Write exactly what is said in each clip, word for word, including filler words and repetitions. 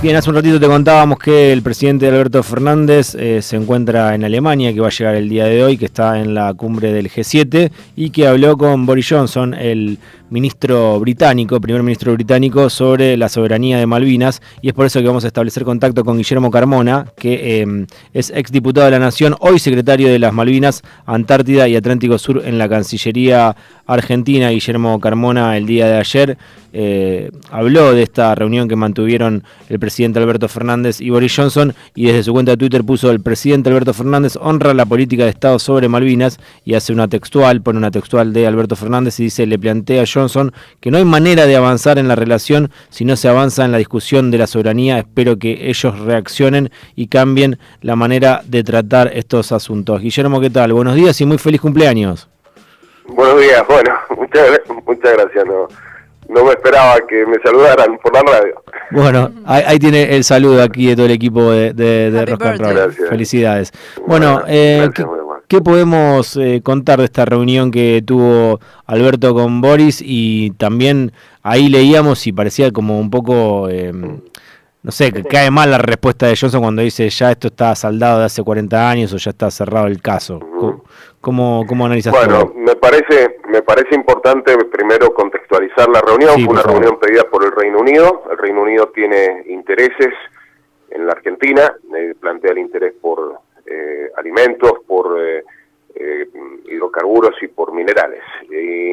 Bien, hace un ratito te contábamos que el presidente Alberto Fernández eh, se encuentra en Alemania, que va a llegar el día de hoy, que está en la cumbre del G siete y que habló con Boris Johnson, el ministro británico, primer ministro británico, sobre la soberanía de Malvinas, y es por eso que vamos a establecer contacto con Guillermo Carmona, que eh, es exdiputado de la Nación, hoy secretario de las Malvinas, Antártida y Atlántico Sur en la Cancillería Argentina. Guillermo Carmona, el día de ayer, eh, habló de esta reunión que mantuvieron el presidente Alberto Fernández y Boris Johnson, y desde su cuenta de Twitter puso: el presidente Alberto Fernández honra la política de Estado sobre Malvinas, y hace una textual, pone una textual de Alberto Fernández y dice: le plantea a Johnson que no hay manera de avanzar en la relación si no se avanza en la discusión de la soberanía. Espero que ellos reaccionen y cambien la manera de tratar estos asuntos. Guillermo, ¿qué tal? Buenos días y muy feliz cumpleaños. Buenos días, bueno, muchas, muchas gracias, no, no me esperaba que me saludaran por la radio. Bueno, ahí, ahí tiene el saludo aquí de todo el equipo de, de, de Rock and Roll. Felicidades. Bueno, bueno eh, gracias, ¿qué, ¿qué podemos eh, contar de esta reunión que tuvo Alberto con Boris? Y también ahí leíamos y parecía como un poco, eh, no sé, que cae mal la respuesta de Johnson cuando dice: ya esto está saldado de hace cuarenta años o ya está cerrado el caso. Uh-huh. ¿Cómo, cómo analizas Bueno, todo? me parece, me parece importante primero contextualizar la reunión. Sí, Fue una favor. reunión pedida por el Reino Unido. El Reino Unido tiene intereses en la Argentina, eh, plantea el interés por eh, alimentos, por eh, eh, hidrocarburos y por minerales. Y,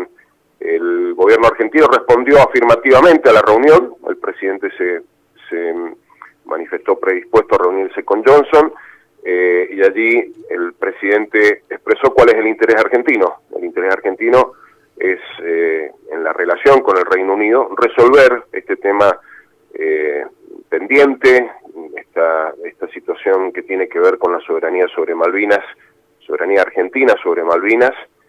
el gobierno argentino respondió afirmativamente a la reunión. El presidente se, se manifestó predispuesto a reunirse con Johnson. Eh, y allí el presidente expresó cuál es el interés argentino. El interés argentino es, eh, en la relación con el Reino Unido, resolver este tema eh, pendiente, esta, esta situación que tiene que ver con la soberanía sobre Malvinas, soberanía argentina sobre Malvinas,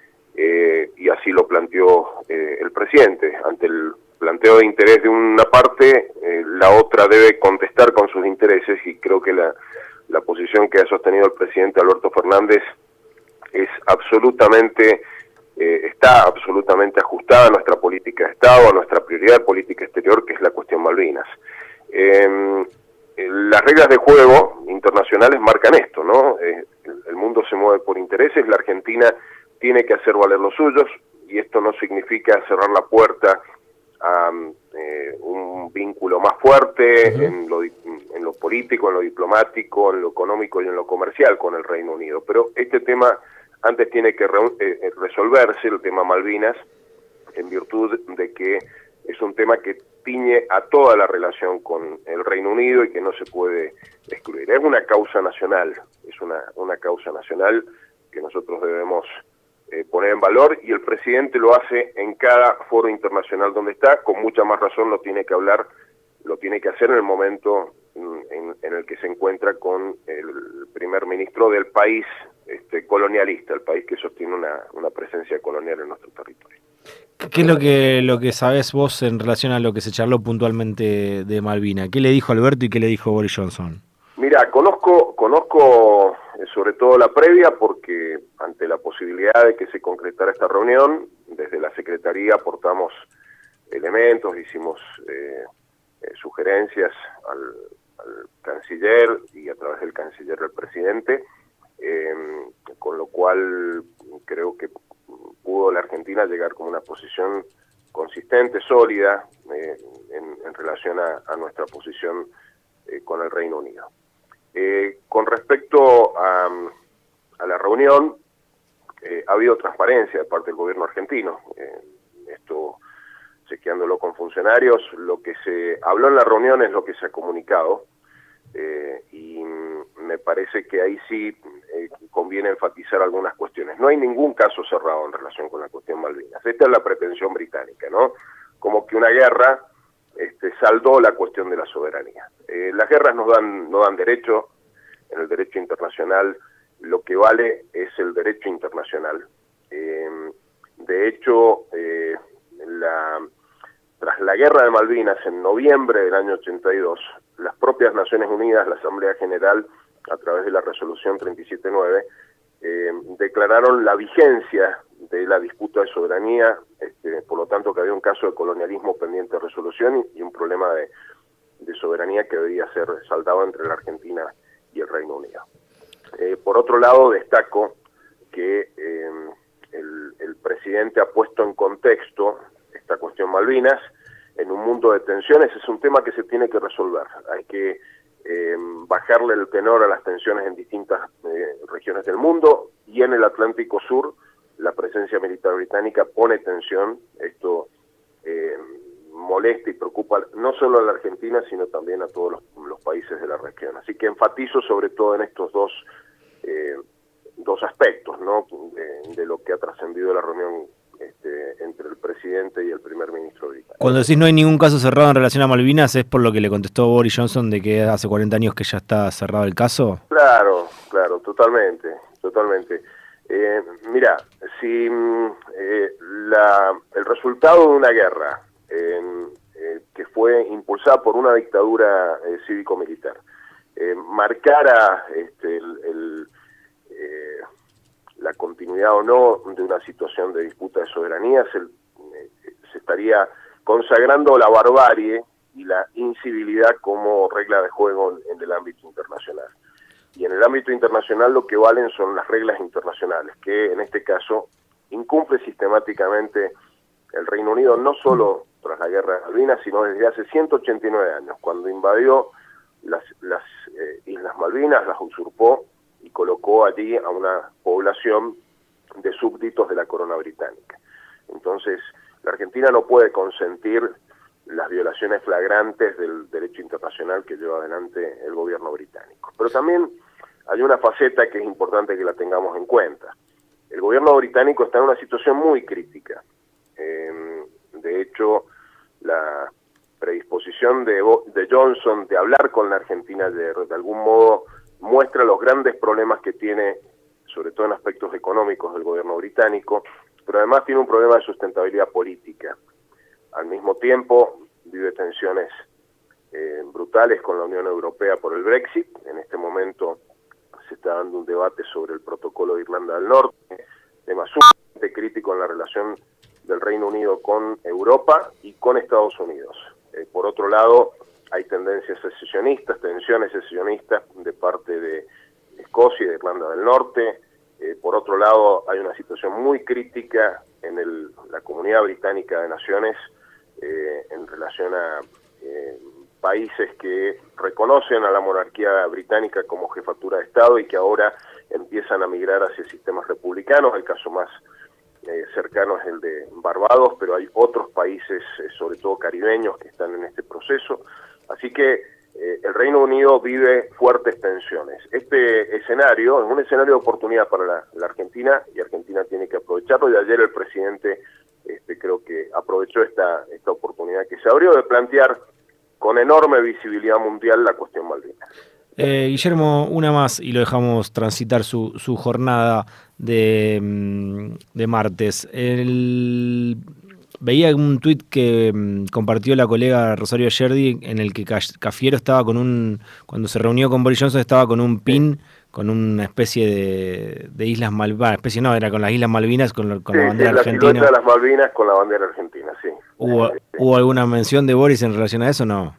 eh, y así lo planteó eh, el presidente. Ante el planteo de interés de una parte, eh, la otra debe contestar con sus intereses, y creo que la La posición que ha sostenido el presidente Alberto Fernández es absolutamente, eh, está absolutamente ajustada a nuestra política de Estado, a nuestra prioridad de política exterior, que es la cuestión Malvinas. Eh, las reglas de juego internacionales marcan esto, ¿no? Eh, el mundo se mueve por intereses, la Argentina tiene que hacer valer los suyos, y esto no significa cerrar la puerta a eh, un vínculo más fuerte uh-huh. en, lo, en lo político, en lo diplomático, en lo económico y en lo comercial con el Reino Unido. Pero este tema antes tiene que re, eh, resolverse, el tema Malvinas, en virtud de que es un tema que tiñe a toda la relación con el Reino Unido y que no se puede excluir. Es una causa nacional, es una, una causa nacional que nosotros debemos Eh, poner en valor, y el presidente lo hace en cada foro internacional donde está. Con mucha más razón lo tiene que hablar, lo tiene que hacer en el momento en, en el que se encuentra con el primer ministro del país este, colonialista, el país que sostiene una, una presencia colonial en nuestro territorio. ¿Qué es lo que lo que sabés vos en relación a lo que se charló puntualmente de Malvinas? ¿Qué le dijo Alberto y qué le dijo Boris Johnson? Mira, conozco, conozco sobre todo la previa, porque ante la posibilidad de que se concretara esta reunión, desde la Secretaría aportamos elementos, hicimos eh, eh, sugerencias al, al canciller y a través del canciller al presidente, eh, con lo cual creo que pudo la Argentina llegar con una posición consistente, sólida, eh, en, en relación a, a nuestra posición eh, con el Reino Unido. Eh, con respecto a, a la reunión, eh, ha habido transparencia de parte del gobierno argentino. Eh, esto, chequeándolo con funcionarios, lo que se habló en la reunión es lo que se ha comunicado, eh, y me parece que ahí sí eh, conviene enfatizar algunas cuestiones. No hay ningún caso cerrado en relación con la cuestión Malvinas. Esta es la pretensión británica, ¿no? Como que una guerra Este, saldó la cuestión de la soberanía. Eh, las guerras nos dan, no dan derecho. En el derecho internacional lo que vale es el derecho internacional. Eh, de hecho, eh, la, tras la guerra de Malvinas en noviembre del año ochenta y dos, las propias Naciones Unidas, la Asamblea General, a través de la resolución treinta y siete nueve, eh, declararon la vigencia de la disputa de soberanía, este, por lo tanto que había un caso de colonialismo pendiente de resolución y, y un problema de, de soberanía soberanía que debería ser saldado entre la Argentina y el Reino Unido. Eh, por otro lado, destaco que eh, el, el presidente ha puesto en contexto esta cuestión Malvinas en un mundo de tensiones. Es un tema que se tiene que resolver. Hay que eh, bajarle el tenor a las tensiones en distintas eh, regiones del mundo, y en el Atlántico Sur la presencia militar británica pone tensión. Esto eh, molesta y preocupa no solo a la Argentina, sino también a todos los, los países de la región. Así que enfatizo sobre todo en estos dos eh, dos aspectos, ¿no?, de, de lo que ha trascendido la reunión este, entre el presidente y el primer ministro británico. Cuando decís no hay ningún caso cerrado en relación a Malvinas, ¿es por lo que le contestó Boris Johnson de que hace cuarenta años que ya está cerrado el caso? Claro, claro, totalmente, totalmente. Eh, mira, si eh, la, el resultado de una guerra eh, eh, que fue impulsada por una dictadura eh, cívico-militar eh, marcara este, el, el, eh, la continuidad o no de una situación de disputa de soberanía, se, eh, se estaría consagrando la barbarie y la incivilidad como regla de juego en, en el ámbito internacional. Y en el ámbito internacional lo que valen son las reglas internacionales, que en este caso incumple sistemáticamente el Reino Unido, no solo tras la guerra de Malvinas, sino desde hace ciento ochenta y nueve años, cuando invadió las, las eh, Islas Malvinas, las usurpó y colocó allí a una población de súbditos de la corona británica. Entonces, la Argentina no puede consentir las violaciones flagrantes del derecho internacional que lleva adelante el gobierno británico. Pero también hay una faceta que es importante que la tengamos en cuenta. El gobierno británico está en una situación muy crítica. Eh, de hecho, la predisposición de, de Johnson de hablar con la Argentina de, de algún modo muestra los grandes problemas que tiene, sobre todo en aspectos económicos, del gobierno británico, pero además tiene un problema de sustentabilidad política. Al mismo tiempo, vive tensiones eh, brutales con la Unión Europea por el Brexit. En este momento se está dando un debate sobre el protocolo de Irlanda del Norte, tema sumamente crítico en la relación del Reino Unido con Europa y con Estados Unidos. Eh, por otro lado, hay tendencias secesionistas, tensiones secesionistas de parte de Escocia y de Irlanda del Norte. Eh, por otro lado, hay una situación muy crítica en el, la Comunidad Británica de Naciones eh, en relación a eh, países que reconocen a la monarquía británica como jefatura de Estado y que ahora empiezan a migrar hacia sistemas republicanos. El caso más eh, cercano es el de Barbados, pero hay otros países, eh, sobre todo caribeños, que están en este proceso. Así que eh, el Reino Unido vive fuertes tensiones. Este escenario es un escenario de oportunidad para la, la Argentina, y Argentina tiene que aprovecharlo, y ayer el presidente este, creo que aprovechó esta, esta oportunidad que se abrió de plantear con enorme visibilidad mundial la cuestión Malvinas. Eh, Guillermo, una más y lo dejamos transitar su, su jornada de, de martes. El... Veía un tuit que um, compartió la colega Rosario Yerdi en el que Cafiero estaba con un, cuando se reunió con Boris Johnson, estaba con un pin, sí, con una especie de, de Islas Malvinas, especie no, era con las Islas Malvinas, con, con sí, la bandera sí, argentina. La silueta de las Malvinas con la bandera argentina, sí. ¿Hubo, sí, sí. ¿Hubo alguna mención de Boris en relación a eso o no?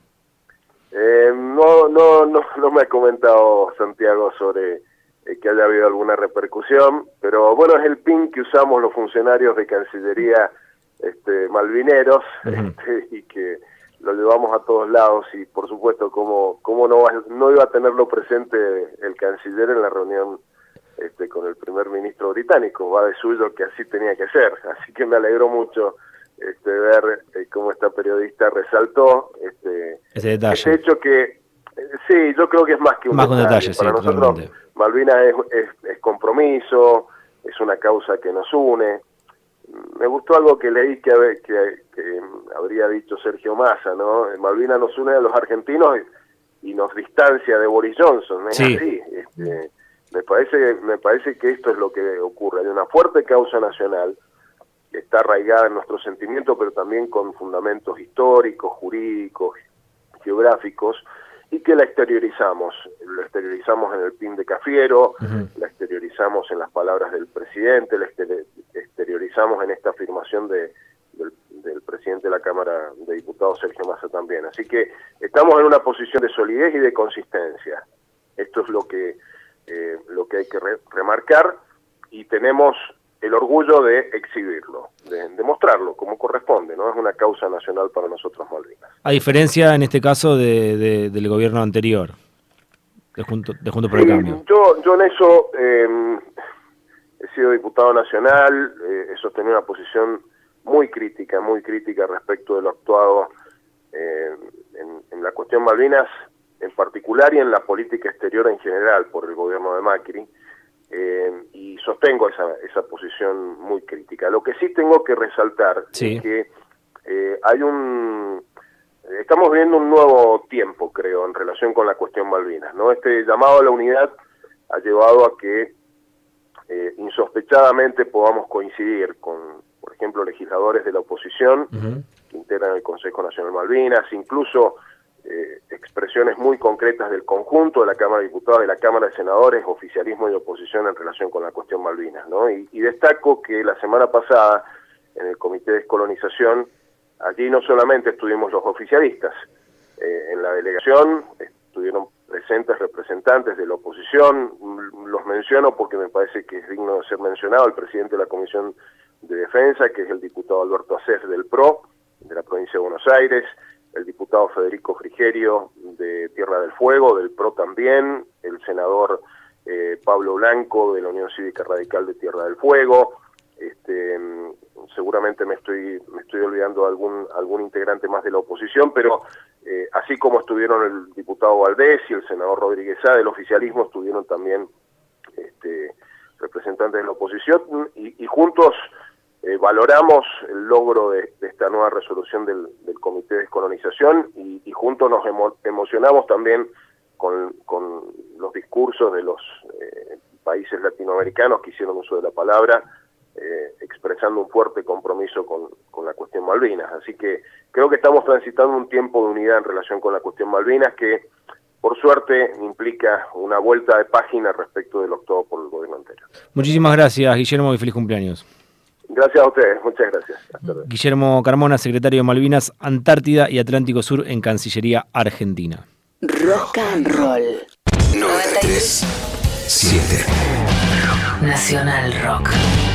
Eh, no, no, no, no me ha comentado Santiago sobre eh, que haya habido alguna repercusión, pero bueno, es el pin que usamos los funcionarios de Cancillería este, malvineros, uh-huh. este, y que lo llevamos a todos lados, y por supuesto cómo, cómo no, no iba a tenerlo presente el canciller en la reunión este, con el primer ministro británico. Va de suyo que así tenía que ser, así que me alegró mucho este, ver eh, cómo esta periodista resaltó este, ese detalle, ese hecho que eh, sí, yo creo que es más que un más detalle. detalle Para sí, nosotros totalmente. Malvinas es, es, es compromiso, es una causa que nos une. Me gustó algo que leí que, que, que habría dicho Sergio Massa, ¿no? Malvinas nos une a los argentinos y, y nos distancia de Boris Johnson, es sí. así. Este, me parece, me parece que esto es lo que ocurre. Hay una fuerte causa nacional que está arraigada en nuestro sentimiento, pero también con fundamentos históricos, jurídicos, geográficos, y que la exteriorizamos. Lo exteriorizamos en el pin de Cafiero, uh-huh. la exteriorizamos en las palabras del presidente, la exteriorizamos en esta afirmación de, del, del presidente de la Cámara de Diputados, Sergio Massa, también. Así que estamos en una posición de solidez y de consistencia. Esto es lo que, eh, lo que hay que re remarcar, y tenemos el orgullo de exhibirlo, de, de mostrarlo como corresponde, ¿no? Es una causa nacional para nosotros, Malvinas. A diferencia, en este caso, de, de, del gobierno anterior, de Junto, de Juntos por el Cambio. Yo, yo en eso eh, he sido diputado nacional, eh, he sostenido una posición muy crítica, muy crítica respecto de lo actuado eh, en, en la cuestión Malvinas en particular y en la política exterior en general por el gobierno de Macri. Eh, y sostengo esa, esa posición muy crítica. Lo que sí tengo que resaltar sí. es que eh, hay un... Estamos viviendo un nuevo tiempo, creo, en relación con la cuestión Malvinas, ¿no? Este llamado a la unidad ha llevado a que eh, insospechadamente podamos coincidir con, por ejemplo, legisladores de la oposición uh-huh. que integran el Consejo Nacional Malvinas, incluso Eh, expresiones muy concretas del conjunto de la Cámara de Diputados, de la Cámara de Senadores, oficialismo y oposición en relación con la cuestión Malvinas, ¿no? Y, y destaco que la semana pasada, en el Comité de Descolonización, allí no solamente estuvimos los oficialistas, eh, en la delegación estuvieron presentes representantes de la oposición, los menciono porque me parece que es digno de ser mencionado, el presidente de la Comisión de Defensa, que es el diputado Alberto Acés del P R O, de la provincia de Buenos Aires, el diputado Federico Frigerio de Tierra del Fuego, del P R O también, el senador eh, Pablo Blanco de la Unión Cívica Radical de Tierra del Fuego, este, seguramente me estoy me estoy olvidando de algún, algún integrante más de la oposición, pero eh, así como estuvieron el diputado Valdés y el senador Rodríguez Sá del oficialismo, estuvieron también este, representantes de la oposición, y, y juntos Eh, valoramos el logro de, de esta nueva resolución del, del Comité de Descolonización y, y juntos nos emo, emocionamos también con, con los discursos de los eh, países latinoamericanos que hicieron uso de la palabra, eh, expresando un fuerte compromiso con, con la cuestión Malvinas. Así que creo que estamos transitando un tiempo de unidad en relación con la cuestión Malvinas que, por suerte, implica una vuelta de página respecto de lo actuado por el gobierno anterior. Muchísimas gracias, Guillermo, y feliz cumpleaños. Gracias a ustedes, muchas gracias. Hasta luego. Guillermo Carmona, secretario de Malvinas, Antártida y Atlántico Sur en Cancillería Argentina. Rock and Roll noventa y tres punto siete Nacional Rock.